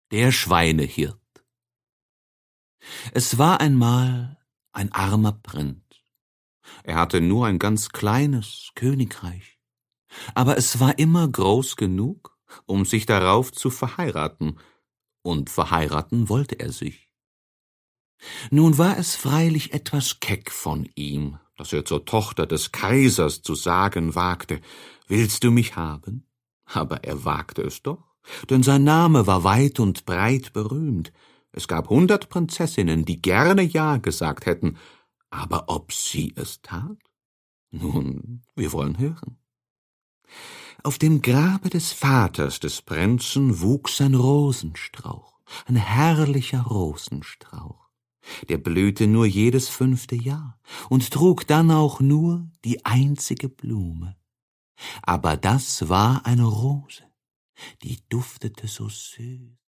Der Schweinehirt. Es war einmal ein armer Prinz. Er hatte nur ein ganz kleines Königreich, aber es war immer groß genug, um sich darauf zu verheiraten, und verheiraten wollte er sich. Nun war es freilich etwas keck von ihm, dass er zur Tochter des Kaisers zu sagen wagte, »Willst du mich haben?« Aber er wagte es doch, denn sein Name war weit und breit berühmt. Es gab 100 Prinzessinnen, die gerne Ja gesagt hätten, aber ob sie es tat? Nun, wir wollen hören. Auf dem Grabe des Vaters des Prinzen wuchs ein Rosenstrauch, ein herrlicher Rosenstrauch. Der blühte nur jedes 5. Jahr und trug dann auch nur die einzige Blume. Aber das war eine Rose, die duftete so süß.